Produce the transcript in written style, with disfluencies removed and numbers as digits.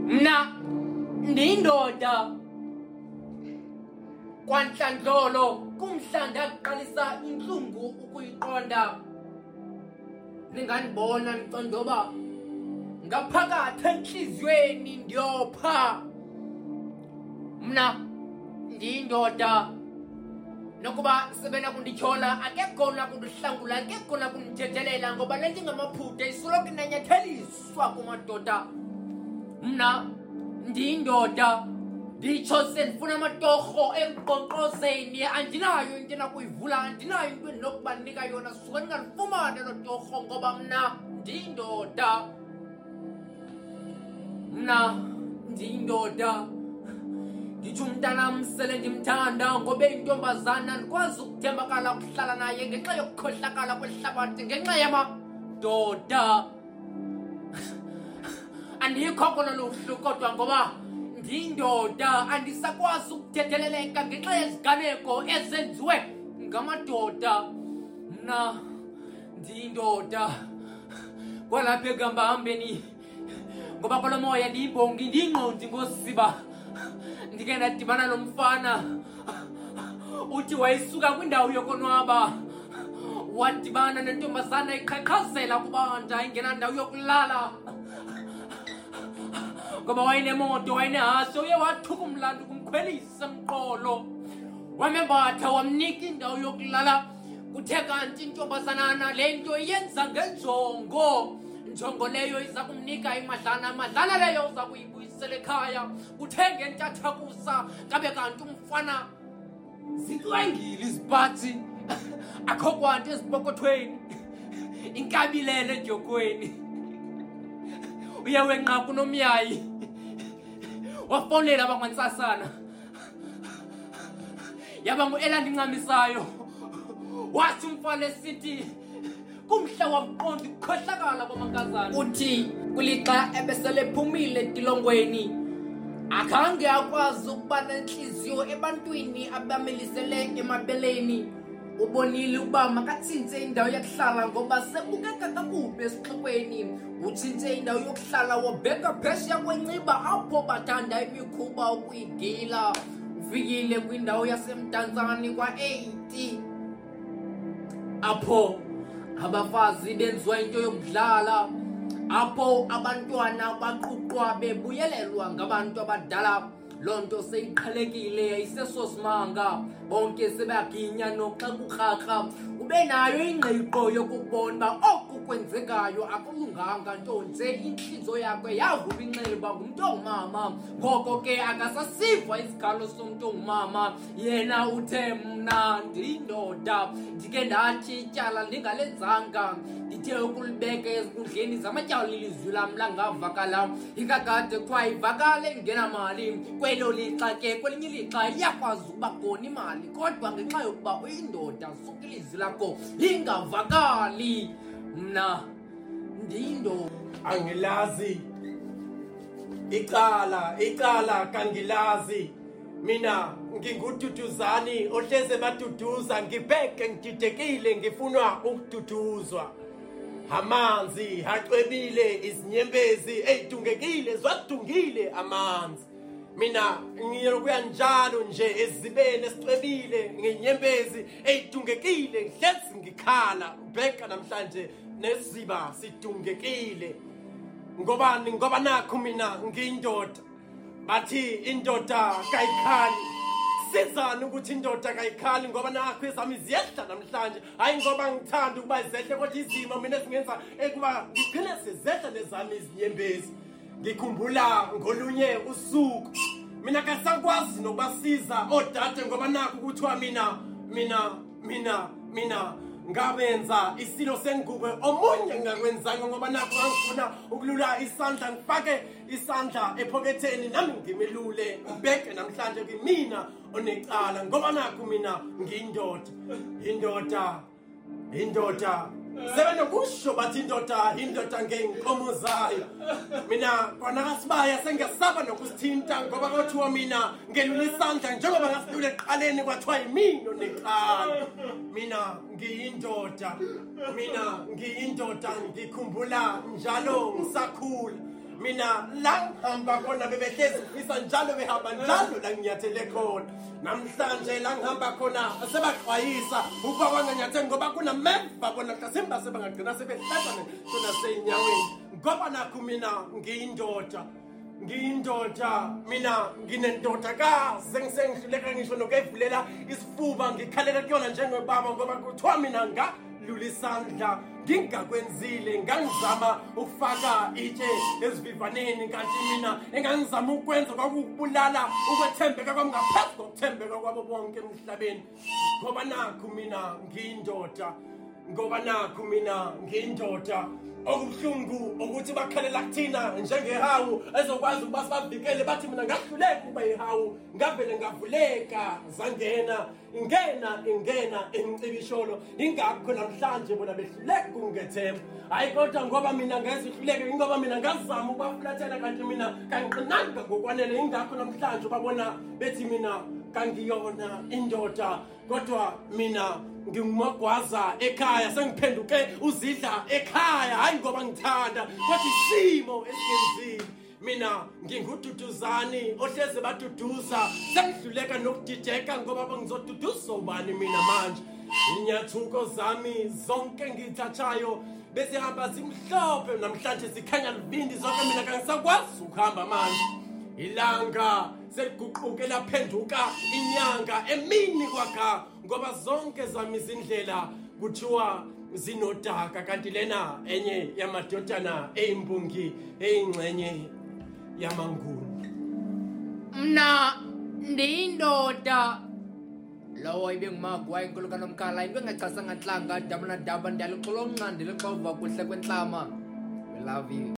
Mna ndindoda kwanhlandlolo kumhlanda aqalisa inhlungu ukuyiqonda. Ninganibona nicondoba ngaphakathi enhlizweni ndiyopha. Mna ndindoda nokuba sebena kundityhola akekhona kundihlangula akekhona kundithethelela ngoba lento ngamaphutha isoloko inanyatheliswa kumadoda. Mna ndindoda nditsho sendifuna amatorho enkqonkqozeni andinayo into enakuyivula andinayo into endinokubanika yona suke ndingalifumane lo torho ngoba mna ndindoda. Mna ndindoda nditsho umntanam sele ndimthanda ngoba intombazana ndikwazi ukuthembakala ukuhlala naye ngenxa yokukhohlakala kwehlabathi ngenxa yamadoda. Andikho kona luhlu kodwa ngoba ndindoda andisakwazi ukuthetheleleka ngenxa yeziganeko ezenziwe ngamadoda. Mna ndindoda kwalapha ekuhambahambeni ngoba kolo moya ndiyibhongi ndiyingqondi ngosiba ndike ndadibana nomfana uthi wayisuka kwindawo yokonwaba wadibana nentombazana iqhaqhazela kubanda ingenandawo yokulala ngoba wayenemoto wayenehashe uye wathuka umlando kumkhwelisa emqolo wamembatha wamnika indawo yokulala. Kuthe kanti intombazanana le nto iyenza ngenjongo leyo iza kumnika imadlana leyo uza kuyibuyisela ekhaya. Kuthe ngentathakusa kabe kanti umfana zitlwengile izibhathi akho kwanto ezipokothweni inkabilele edyokweni. Uye wenqa kunomyayi wafonela abangwantsasana yaba ngu-elandingcamisayo wathi umfana esithi kumhla wamqondi ukukhohlakala kwamankazana. Uthi kulixa ebeselephumile etilongweni akhange akwazi ukuba nenhliziyo ebantwini abamelisele emabeleni. Ubonile ukuba makatshintse indawo yokuhlala ngoba sebukeka kakubi esixekweni. Utshintse indawo yokuhlala wabheka phesheya kwenciba apho bathanda imikhuba ukuyigila. Ufikile kwindawo yasemdantsane kwa-80 apho abafazi benziwa into yokudlala, apho abantwana baqhuqwa bebuyelelwa ngabantu abadala. Loo nto seyiqhelekile yayisesosimanga bonke sebaginya noxa kurharha. Ube nayo ingqiqo yokubona uba oku kwenzekayo akulunganga nto nje intliziyo yakhe yavuba inxeba ngumntu ongumama. Ngoko ke akasasiva isigalo somntu ongumama. Yena uthe mna ndindoda ndike ndathi ityala ndingalenzanga ndithe ukulibeka ezinkundleni zamatyala lilizwi lam langavakala. Ikakade kuthiwa ivakale ngenamali kwelo lixa ke kwelinye ilixa iyakwazi ukuba khona imali kodwa ngenxa yokuba uyindoda suke ilizwi lakho lingavakali. Mna ndindoda angilazi icala kangilazi. Mina ngingududuzani ohleze baduduza ngibheke ngididekile ngifunwa ukududuzwa. Amanzi hacwebile izinyembezi eyidungekile zwadungile amanzi. Mina ngiyokuya njalo nje ezibene esicwebile ngenyembezi eyidungekile hlezi ngikhala ubheka namhlanje neziba sidungekile. Ngobani ngoba nakho mina ngiyindoda. Bathi indoda kayikhali. Sizana ukuthi indoda kayikhali ngoba nakho ezami ziyehla namhlanje. Hayi ngoba ngithanda ukuba izehle kodwa izimo mina ezingenza ekuba ngiphile sezehla nezami izinyembezi. Ngikhumbula ngolunye usuku mina kasakwazi nokubasiza odade ngoba nakho ukuthiwa mina ngabenza isilo sengubo omunye ngakwenzayo ngoba nakho ngifuna ukulula isandla ngifake isandla ephoketheni nami ngimelule ubheke namhlanje kimi onecala ngoba nakho mina ngiyindoda indoda sebenokusho bathi indoda ngenkomo zayo. Mina kona kasibaya sengesaba nokusithinta ngoba kwathiwa mina ngelula isandla njengoba ngasidule eqaleni kwathiwa yimino necala. Mina ngiyindoda ngikhumbula njalo ngisakhula mina la ngihamba khona bebehlezi ufisa njalo behamba njalo la nginyathele khona namhlanje la ngihamba khona sebaxwayisa ukuba banganyatheli ngoba kunameva bona mhlasimba sebangagcina sebehlala sona seyinyaweni ngoba nakho mina ngiyindoda mina nginendodakazi sengihluleka ngisho nokuyivulela isifuba ngikhalela kuyona njengebaba ngoba kuthiwa mina ngalula isandla ngingakwenzile ngangizama ukufaka itshe ezivivaneni kanti mina engangizama ukwenza kwakubulala ukwethembeka kwami ngaphezu kokuthembeka kwabo bonke emhlabeni ngoba nakho mina ngiyindoda okubuhlungu ukuthi bakhalela kuthina njengehawu ezokwazi ukuba sibavikele bathi mina ngahluleka ukuba ihawu ngavele ngavuleka zangena ingena emcibisholo ingakho namhlanje bona behluleka ukungethemba hayi kodwa ngoba mina ngezihluleke ngoba mina ngazama ukubafulathela kanti mina kangiqinanga ngokwanele ingakho namhlanje babona bethi mina kangiyona indoda kodwa mina ngingumagwaza ekhaya sengiphenduke uzidla ekhaya hayi ngoba ngithanda kodwa isimo esingenzile mina ngingududuzani ohleze baduduza sengihluleka nokudideka ngoba bangizoduduza ubani mina manje inyathuko zami zonke ngithatshayo bese hamba zimhlophe namhlanje zikhanya livindi zonke mina kangisakwazi ukuhamba manje ilanga seliguquke laphenduka inyanga emini kwakha ngoba zonke zami izindlela kuthiwa zinodaka kanti lena enye yamadodana eimbungi eyingcenye yamanguni mna ndiyindoda lowo ibengumagwayi inkulu kaNomkhala into engachasanga ntlanga daba nadaba ndiyalixolonqa ndilixova kuhle kwentlama we love you.